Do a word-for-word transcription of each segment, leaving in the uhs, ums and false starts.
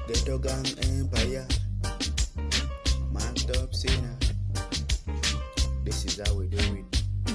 Ghetto Gang Empire, Marked Up Sinner. This is how we do it.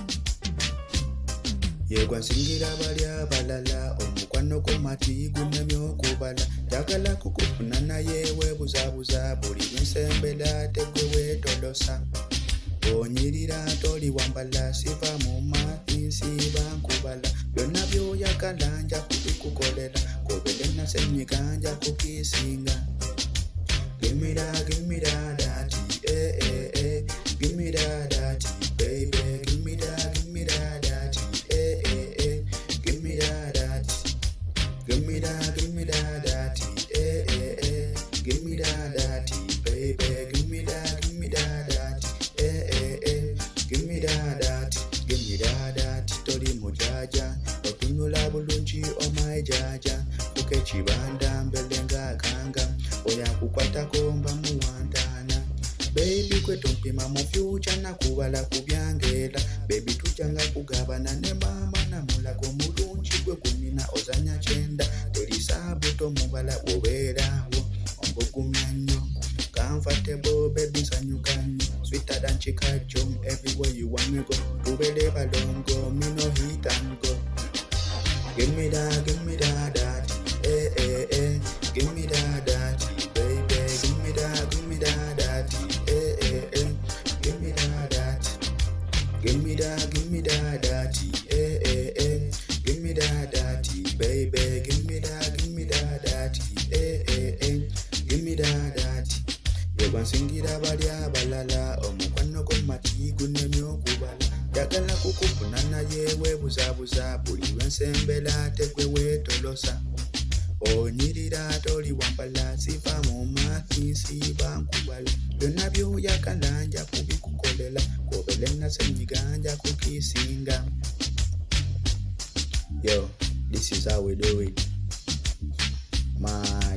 Yegwansingira bali abalala omukwano komati gunemyo kubala jagala kukufuna naye webuzabuza buli nsembela tegwe wetolosa onyirira toli wambala siva mu mati siba nkubala byonna byoyagala nja kubikukolera kobele nasenyiga nja kukisinga. Give me that, give me that, that, eh, eh, eh. Give me that, that, baby. Give me that, give me that, that, eh, eh, eh. Give me that, that. Give me that, give me that, that, eh, eh, eh. Give me that, that, baby. Give me that, give me that, that, eh, eh, eh. Give me that, that. Give me that, that. Tori mujaja, otunula bulungi omae jaja. Kuke chibanda mbelenga kanga. Oya kukwata komba muwandana. Baby kwe tumpima mu future na kubala kubyangela. Baby tujanga kugabana ne mama na mulago mulungi gwe kunina ozanya chenda. Teri sabuto mubala oberawo. Ombogumya nnyo. Comfortable baby sanyukanyo. Sweeter than chikacho. Everywhere you want me go. Tubele balongo. Me no hit and go. Give me that, give me that, that. Eh, eh, eh. Give me that, that. Baby, give me that, give me that, that. Eh, eh, eh. Give me that, that. Give me that, give me that, that. Eh, eh, eh. Give me that, that. Baby, give me that, give me that, that. Eh, eh, eh. Give me that, that. Yegwansingira bali abalala omukwano komati gunemyo kubala jagala kukufuna naye webuzabuza buli lwensembela tegwe wetolosa onyirira toli wambala siva mu mati siba nkubala byonna byoyagala nja kubikukolela kobele nasenyiga nja kukisinga. Yo, this is how we do it. My